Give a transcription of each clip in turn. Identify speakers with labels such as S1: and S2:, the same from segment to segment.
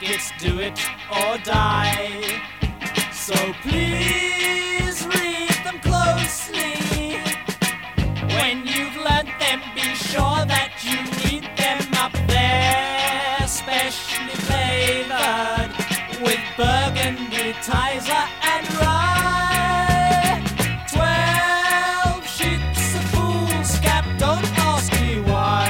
S1: it's do it or die. So please read them closely. When you've learnt them, be sure that you need them up there, specially flavored with burgundy, Tizer and rye. 12 sheets of foolscap, don't ask me why.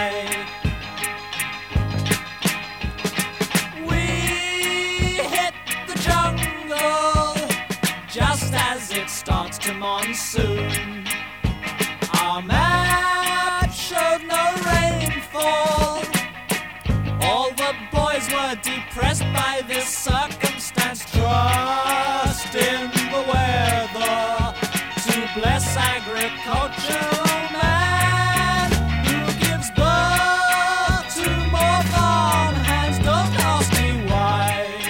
S1: We hit the jungle just as it starts to monsoon. Our map showed no rainfall. All the boys were depressed by this circumstance. Trust in the weather to bless agricultural man who gives birth to more farm hands. Don't ask me why.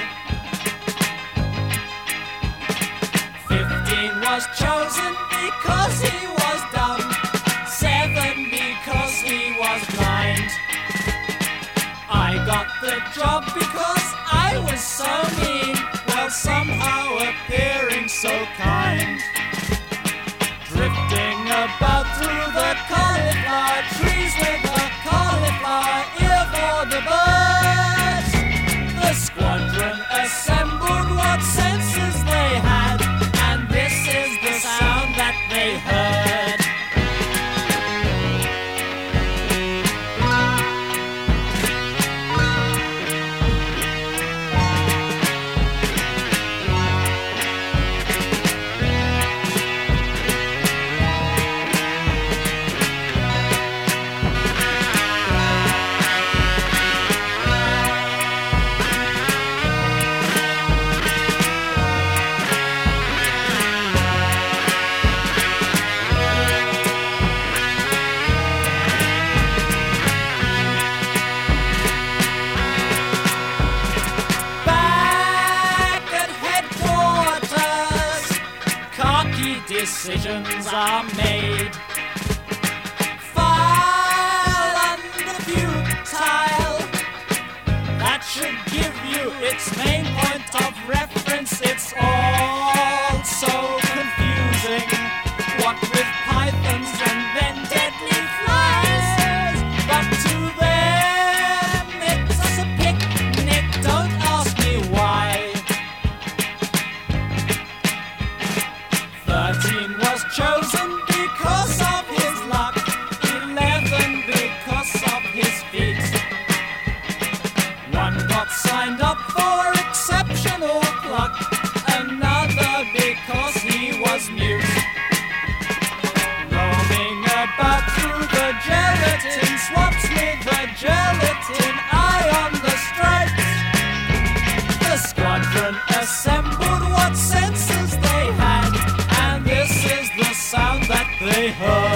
S1: 15 was chosen because he was dumb. 7 because he was blind. I got the job because I was so mean, while somehow appearing so kind. Drifting about through the cauliflower trees with a cauliflower ear for the birds. The squadron assembled what senses they had, and this is the sound that they heard. Decisions are made. File under futile. That should give you its main point of reference. It's all so confusing. What with pythons and then deadly flies. But to them it's a picnic. Don't ask me why. 13 was chosen because of his luck, 11 because of his feet. 1 got signed up for exceptional pluck, another because he was mute. Roaming about through the gelatin swamps with a gelatin eye on the stripes. The squadron assembled what senses they had, and this is the sound that they heard.